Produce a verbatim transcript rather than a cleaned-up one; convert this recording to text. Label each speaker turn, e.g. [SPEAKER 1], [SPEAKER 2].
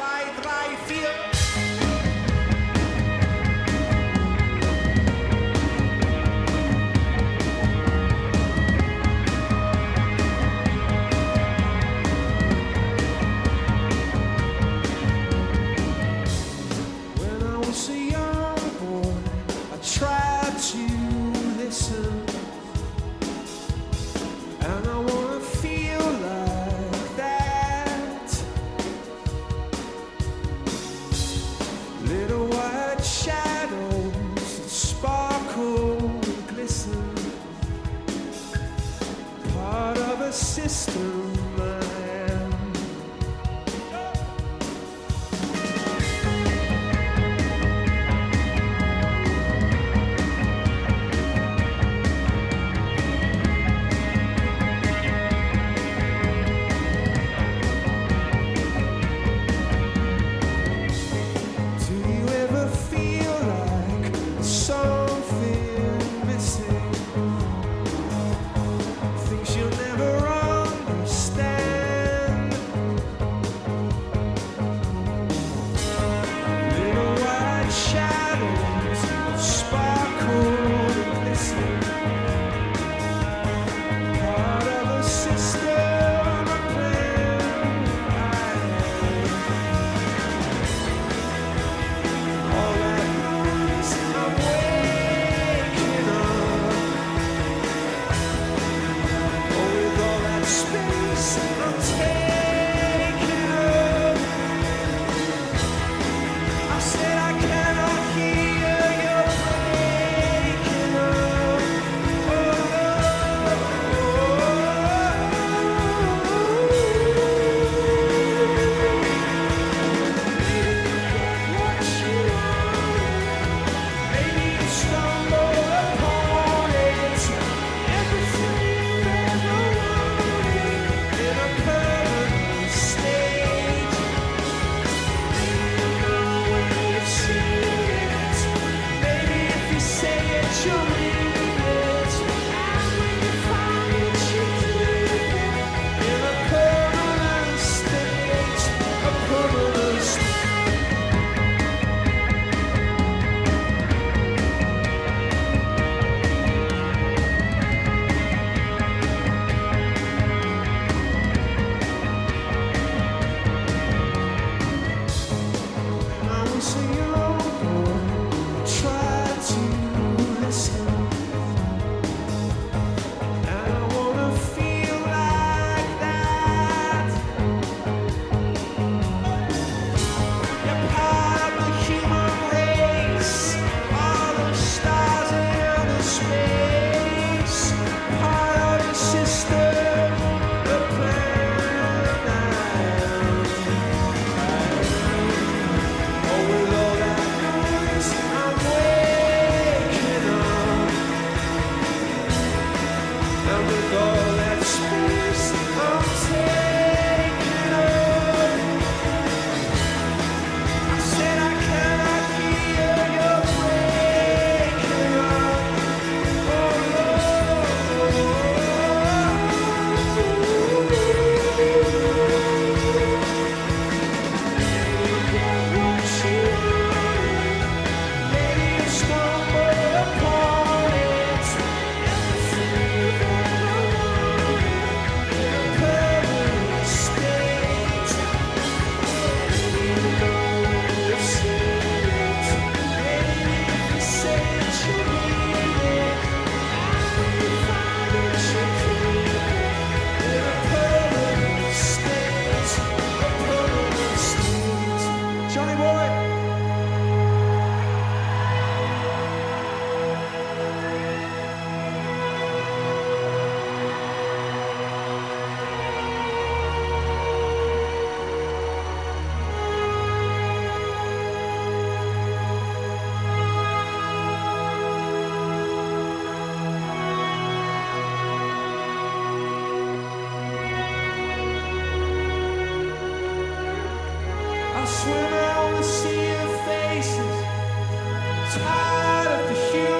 [SPEAKER 1] zwei, drei, vier. System I am. Do you ever feel like something missing? Things you'll never understand. Little white shadows sparkle and glisten. Part of a system, a plan I am. All that noise, I'm waking up. Oh, with all that space, I'm taking up. I said I cannot hear you breaking up. Oh, what you want, maybe you stumble upon it. Everything you've ever wanted in a permanent state. Maybe you know when you've seen it. Maybe if you say it, you'll mean it. And when you find it, you keep it in a permanent state. A permanent state. When I was a young boy, I tried to listen, and I wanna feel like that. You're part of the human race, all the stars in the space, part of the system, the plan I am. Oh, with all that noise, I'm waking up. And with all that space, I'm taking up. I said I cannot hear you breaking up. Oh, what you want, maybe you stumble upon it. Everything you've ever wanted in a permanent state. Maybe you know when you've seen it. Maybe if you say it, you mean it. And when you find it, you keep it in a permanent state. A permanent state. Johnny boy. I swim out the sea of faces, tired of the human